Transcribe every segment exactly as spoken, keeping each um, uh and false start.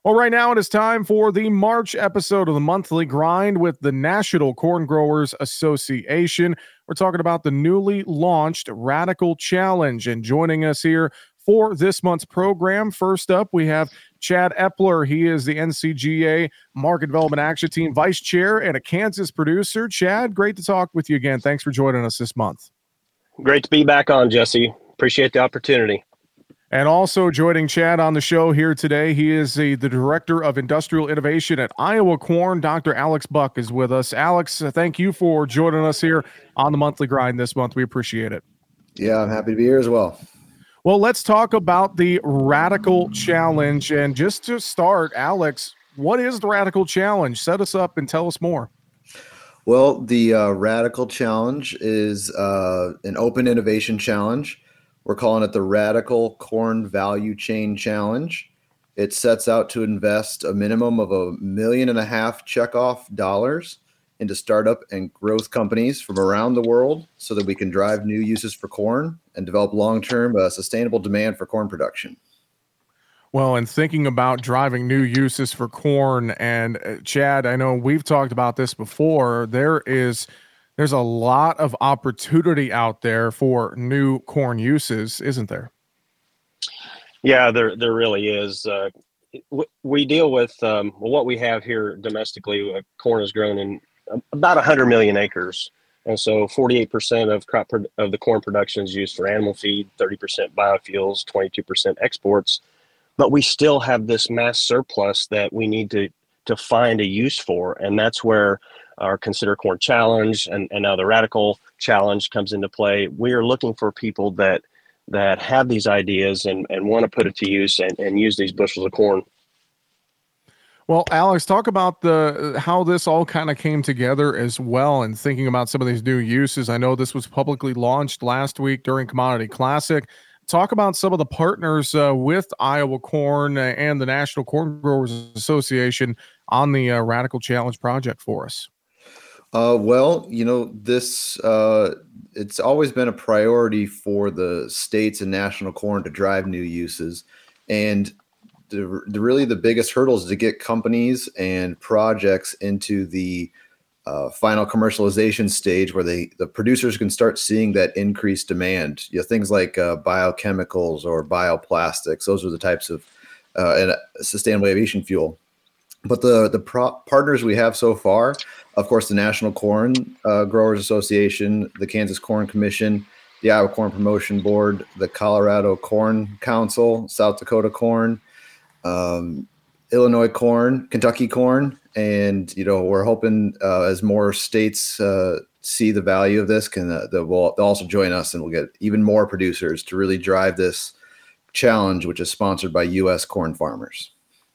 Well, right now it is time for the March episode of the Monthly Grind with the National Corn Growers Association. We're talking about the newly launched Radical Challenge. And joining us here for this month's program, first up, we have Chad Epler. He is the N C G A Market Development Action Team Vice Chair and a Kansas producer. Chad, great to talk with you again. Thanks for joining us this month. Great to be back on, Jesse. Appreciate the opportunity. And also joining Chad on the show here today, he is the, the Director of Industrial Innovation at Iowa Corn. Doctor Alex Buck is with us. Alex, thank you for joining us here on the Monthly Grind this month. We appreciate it. Yeah, I'm happy to be here as well. Well, let's talk about the Radical Challenge. And just to start, Alex, what is the Radical Challenge? Set us up and tell us more. Well, the uh, Radical Challenge is uh, an open innovation challenge. We're calling it the Radical Corn Value Chain Challenge. It sets out to invest a minimum of a million and a half checkoff dollars into startup and growth companies from around the world so that we can drive new uses for corn and develop long-term uh, sustainable demand for corn production. Well, and thinking about driving new uses for corn, and uh, Chad, I know we've talked about this before, there is there's a lot of opportunity out there for new corn uses, isn't there? Yeah, there there really is. Uh, w- we deal with um, well, what we have here domestically. Uh, corn is grown in about one hundred million acres, and so forty-eight percent of crop pro- of the corn production is used for animal feed, thirty percent biofuels, twenty-two percent exports. But we still have this mass surplus that we need to to find a use for, and that's where our Consider Corn Challenge and, and now the Radical Challenge comes into play. We are looking for people that that have these ideas and, and want to put it to use and, and use these bushels of corn. Well, Alex, talk about the how this all kind of came together as well, and thinking about some of these new uses. I know this was publicly launched last week during Commodity Classic. Talk about some of the partners uh, with Iowa Corn and the National Corn Growers Association on the uh, Radical Challenge project for us. Uh, well, you know, this uh, it's always been a priority for the states and national corn to drive new uses. And the, the really the biggest hurdle is to get companies and projects into the uh, final commercialization stage where they the producers can start seeing that increased demand. You know, things like uh, biochemicals or bioplastics. Those are the types of uh, and sustainable aviation fuel. But the the pro- partners we have so far, of course, the National Corn uh, Growers Association, the Kansas Corn Commission, the Iowa Corn Promotion Board, the Colorado Corn Council, South Dakota Corn, um, Illinois Corn, Kentucky Corn, and you know we're hoping uh, as more states uh, see the value of this, can uh, they'll, they'll also join us, and we'll get even more producers to really drive this challenge, which is sponsored by U S corn farmers.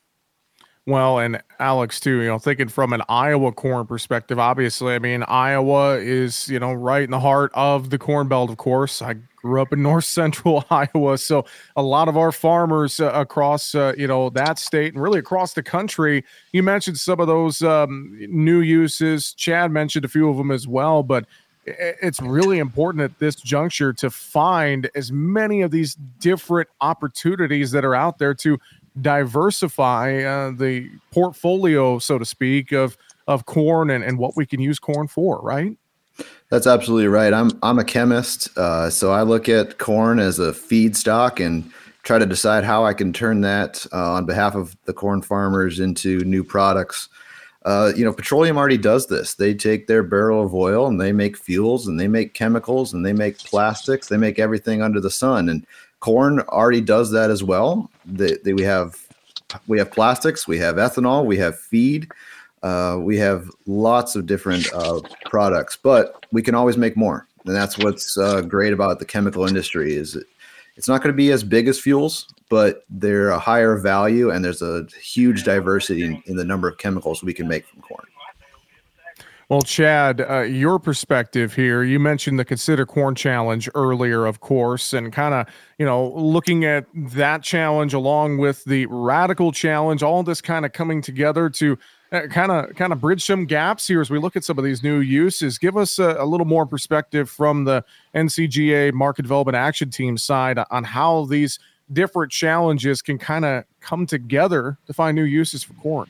Well, and Alex too, you know, thinking from an Iowa corn perspective, obviously, I mean, Iowa is, you know, right in the heart of the Corn Belt, of course. I grew up in north central Iowa, so a lot of our farmers uh, across, uh, you know, that state and really across the country. You mentioned some of those um, new uses. Chad mentioned a few of them as well, but it's really important at this juncture to find as many of these different opportunities that are out there to diversify uh, the portfolio, so to speak, of of corn and, and what we can use corn for, right? That's absolutely right. I'm I'm a chemist, uh, so I look at corn as a feedstock and try to decide how I can turn that uh, on behalf of the corn farmers into new products. Uh, you know, petroleum already does this. They take their barrel of oil and they make fuels and they make chemicals and they make plastics. They make everything under the sun. And corn already does that as well. They, they, we have we have plastics, we have ethanol, we have feed, uh, we have lots of different uh, products, but we can always make more. And that's what's uh, great about the chemical industry is it, it's not going to be as big as fuels, but they're a higher value and there's a huge diversity in, in the number of chemicals we can make from corn. Well, Chad, uh, your perspective here, you mentioned the Consider Corn Challenge earlier, of course, and kind of, you know, looking at that challenge along with the Radical Challenge, all this kind of coming together to kind of kind of bridge some gaps here as we look at some of these new uses. Give us a, a little more perspective from the N C G A Market Development Action Team side on how these different challenges can kind of come together to find new uses for corn.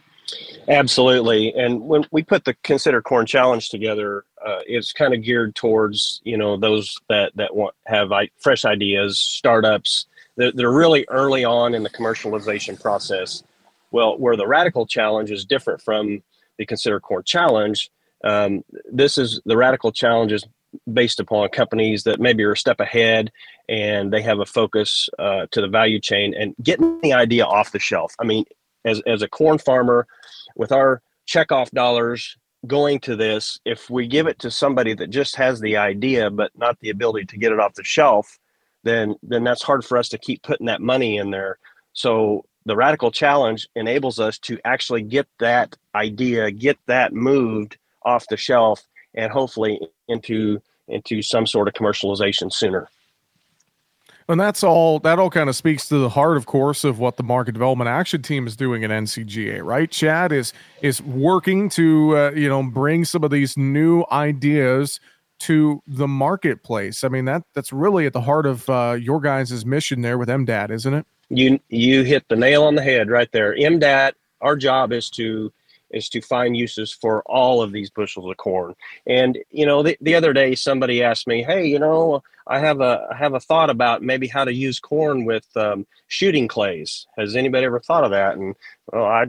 Absolutely. And when we put the Consider Corn Challenge together, uh, it's kind of geared towards, you know, those that, that want have I, fresh ideas, startups. They're, they're really early on in the commercialization process. Well, where the Radical Challenge is different from the Consider Corn Challenge, um, this is the Radical Challenge is based upon companies that maybe are a step ahead and they have a focus uh, to the value chain and getting the idea off the shelf. I mean, as, as a corn farmer, with our checkoff dollars going to this, if we give it to somebody that just has the idea but not the ability to get it off the shelf, then then that's hard for us to keep putting that money in there. So the Radical Challenge enables us to actually get that idea, get that moved off the shelf, and hopefully into into some sort of commercialization sooner. And that's all, that all kind of speaks to the heart, of course, of what the Market Development Action Team is doing at N C G A, right? Chad is is working to, uh, you know, bring some of these new ideas to the marketplace. I mean, that that's really at the heart of uh, your guys' mission there with M D A T, isn't it? You you hit the nail on the head right there. M D A T, our job is to is to find uses for all of these bushels of corn. And, you know, the, the other day, somebody asked me, hey, you know, I have a I have a thought about maybe how to use corn with um, shooting clays. Has anybody ever thought of that? And, well, I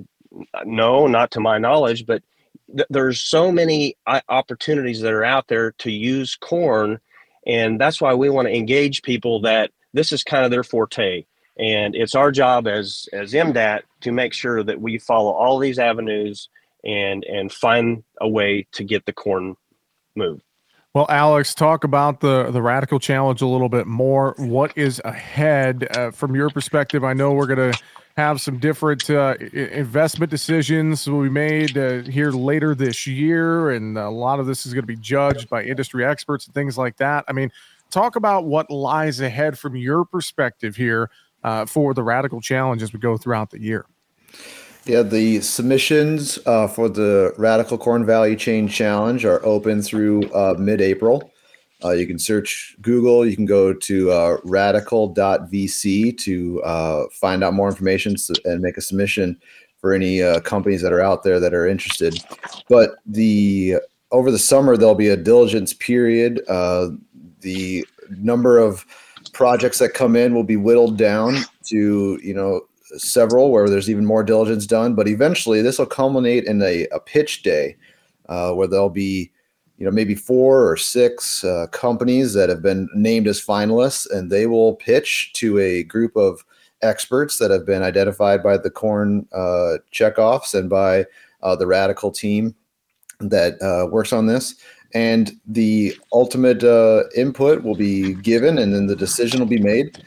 no, not to my knowledge, but th- there's so many opportunities that are out there to use corn. And that's why we want to engage people that this is kind of their forte. And it's our job as as M D A T to make sure that we follow all these avenues and and find a way to get the corn moved. Well, Alex, talk about the the Radical Challenge a little bit more. What is ahead uh, from your perspective? I know we're going to have some different uh, investment decisions will be made uh, here later this year, and a lot of this is going to be judged by industry experts and things like that. I mean, talk about what lies ahead from your perspective here Uh, for the Radical Challenge as we go throughout the year. Yeah, the submissions uh, for the Radical Corn Value Chain Challenge are open through uh, mid-April. Uh, you can search Google. You can go to uh, radical dot v c to uh, find out more information and make a submission for any uh, companies that are out there that are interested. But the over the summer, there'll be a diligence period. Uh, the number of projects that come in will be whittled down to, you know, several where there's even more diligence done. But eventually this will culminate in a, a pitch day uh, where there'll be, you know, maybe four or six uh, companies that have been named as finalists, and they will pitch to a group of experts that have been identified by the corn uh, checkoffs and by uh, the Radical team that uh, works on this. And the ultimate uh, input will be given, and then the decision will be made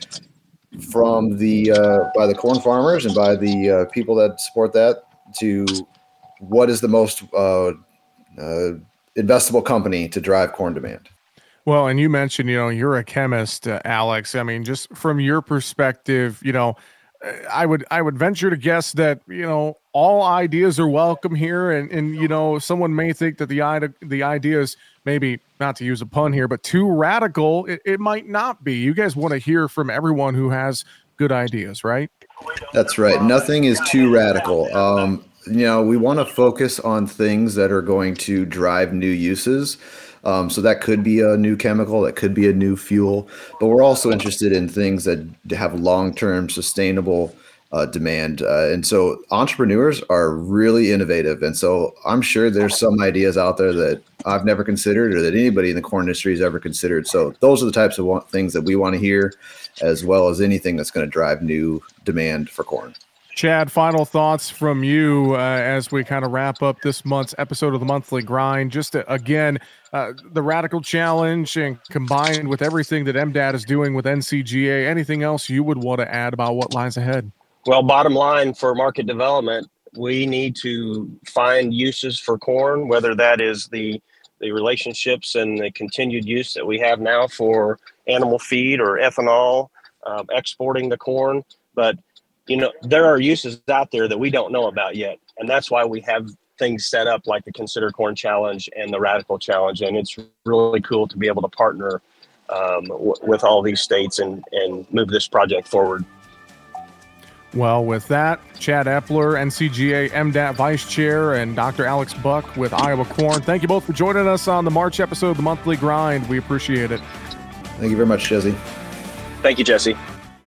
from the uh, by the corn farmers and by the uh, people that support that to what is the most uh, uh, investable company to drive corn demand. Well, and you mentioned, you know, you're a chemist, uh, Alex. I mean, just from your perspective, you know, I would I would venture to guess that, you know, all ideas are welcome here, and and you know, someone may think that the idea the ideas, maybe not to use a pun here, but too radical. It, it might not be. You guys want to hear from everyone who has good ideas, right? That's right. Nothing is too radical. Um, you know, we want to focus on things that are going to drive new uses. Um, so that could be a new chemical, that could be a new fuel, but we're also interested in things that have long-term sustainable uh, demand. Uh, and so entrepreneurs are really innovative. And so I'm sure there's some ideas out there that I've never considered or that anybody in the corn industry has ever considered. So those are the types of things that we want to hear, as well as anything that's going to drive new demand for corn. Chad, final thoughts from you uh, as we kind of wrap up this month's episode of the Monthly Grind. Just to, again, uh, the Radical Challenge, and combined with everything that M D A T is doing with N C G A, anything else you would want to add about what lies ahead? Well, bottom line for market development, we need to find uses for corn, whether that is the the relationships and the continued use that we have now for animal feed or ethanol, um, exporting the corn, but you know, there are uses out there that we don't know about yet. And that's why we have things set up like the Consider Corn Challenge and the Radical Challenge. And it's really cool to be able to partner um, w- with all these states and, and move this project forward. Well, with that, Chad Epler, N C G A M D A T Vice Chair, and Doctor Alex Buck with Iowa Corn. Thank you both for joining us on the March episode of the Monthly Grind. We appreciate it. Thank you very much, Jesse. Thank you, Jesse.